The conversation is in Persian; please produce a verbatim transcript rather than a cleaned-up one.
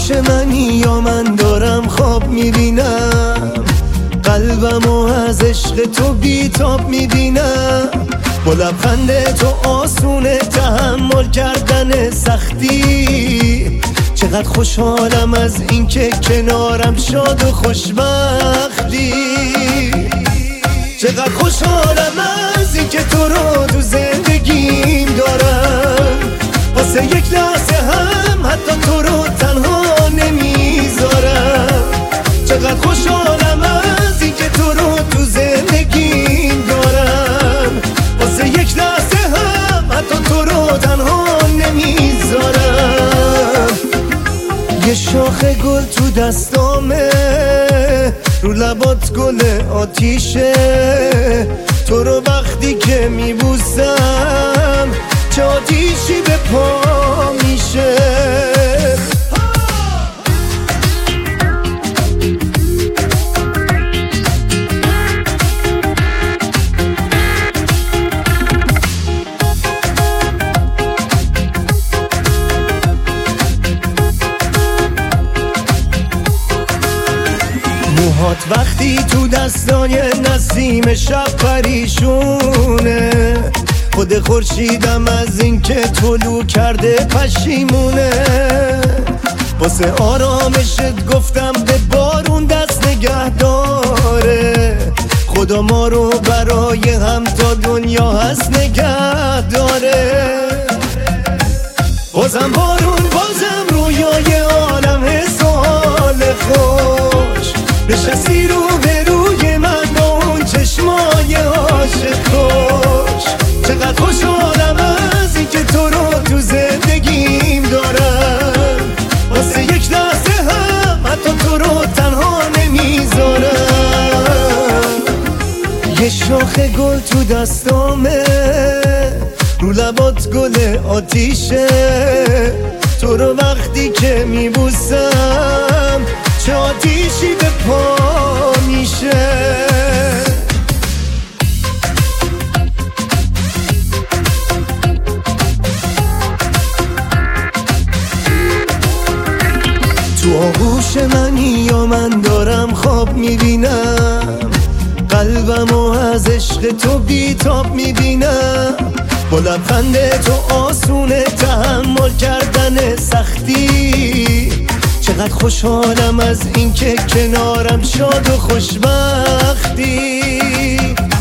آغوش منی یا من دارم خواب میبینم، قلبمو از عشق تو بیتاب میبینم. با لبخند تو آسونه تحمل کردن سختی، چقدر خوشحالم از اینکه کنارم شاد و خوشبختی. چقدر خوشحالم از اینکه تو رو تو زندگیم دارم، واسه یک لحظه هم حتی تو رو تنها نمیذارم. چقدر خوشحالم از اینکه تو رو تو زندگیم دارم، واسه یک لحظه هم حتی تو رو تنها نمیذارم. یه شاخ گل تو دستامه، رو لبات گل آتیشه، تو رو وقتی که میبوسم چه آتیشی به پا میشه. موهات وقتی تو دستای نسیم شب پریشونه، خود خورشیدم از اینکه طلوع کرده پشیمونه. واسه آرامشت گفتم به بارون دست نگه داره، خدا ما رو برای هم تا دنیا هست نگه داره. بازم بارون بازم رویای عالم حال خوش، نشستی رو به روی من با اون چشمای عاشق خوش. چقدر خوشحالم از اینکه تو رو تو زندگیم دارم، واسه یک لحظه هم حتی تو رو تنها نمیذارم. یه شاخ گل تو دستامه، رو لبات گل آتیشه، تو رو وقتی که میبوسم چه آتیشی به پا میشه. تو آغوش منی یا من دارم خواب میبینم، قلبمو از عشق تو بیتاب میبینم. با لبخند تو آسونه تحمل کردن سختی، چقدر خوشحالم از اینکه کنارم شاد و خوشبختی.